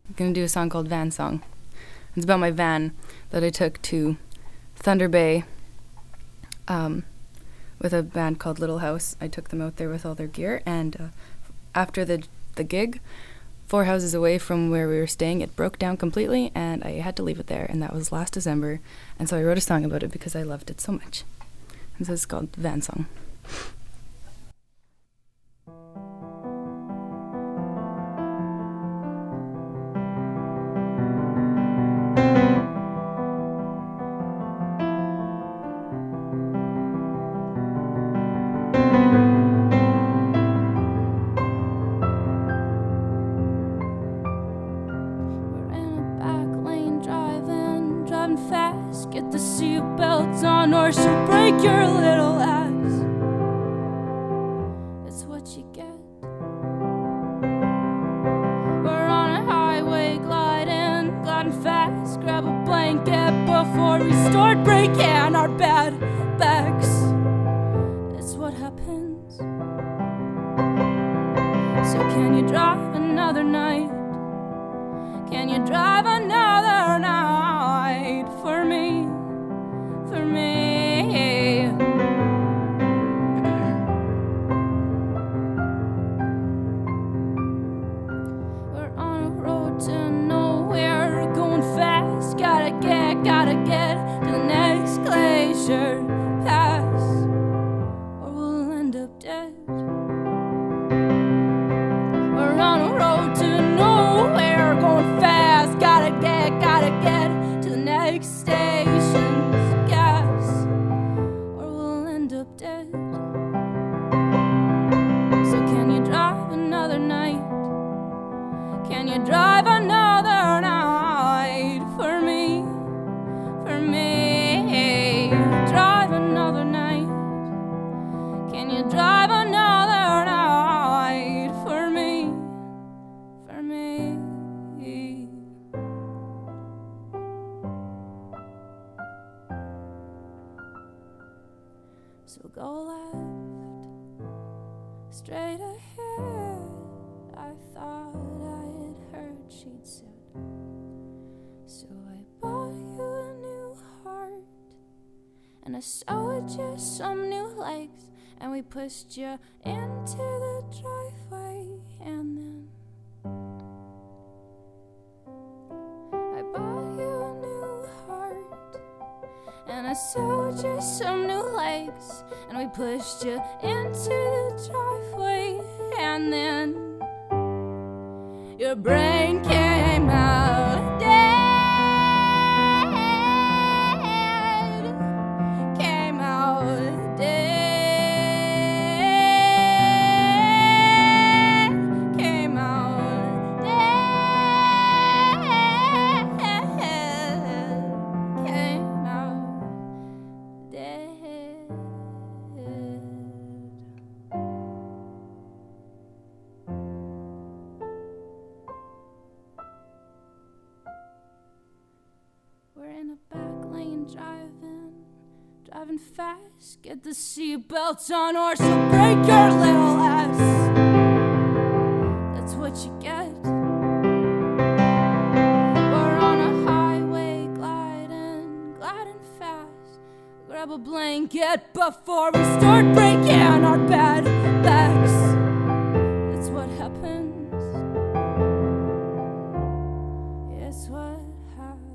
I'm gonna do a song called Van Song. It's about my van that I took to Thunder Bay with a band called Little House. I took them out there with all their gear, and after the gig, 4 houses away from where we were staying, it broke down completely, and I had to leave it there, and that was last December, and so I wrote a song about it because I loved it so much. And so it's called Van Song. Fast, get the seatbelts on or she'll break your little ass. It's what you get. We're on a highway gliding fast. Grab a blanket before we start breaking our bad backs. It's what happens. So can you drive another night? Can you drive another night for me, for me? We're on a road to nowhere, going fast. Gotta get to the next glacier pass, or we'll end up dead. We're on a road to nowhere, going fast. Gotta get to the next station's gas, or we'll end up dead. So can you drive another night? Can you drive another night for me, for me? Drive another night. Can you drive another night for me, for me? So go left, straight ahead. I thought I had heard she'd said. So I bought you a new heart, and I sewed you some new legs, and we pushed you into the driveway, and then I bought you a new heart, and I sewed you some new legs, and we pushed you into the driveway, and then your brain came out dead, came out dead, came out dead, came out dead. We're in a back lane driving fast. Get the seatbelts on or she'll break your little ass. That's what you get. We're on a highway gliding fast. Grab a blanket before we start breaking our bad backs. That's what happens. It's what happens.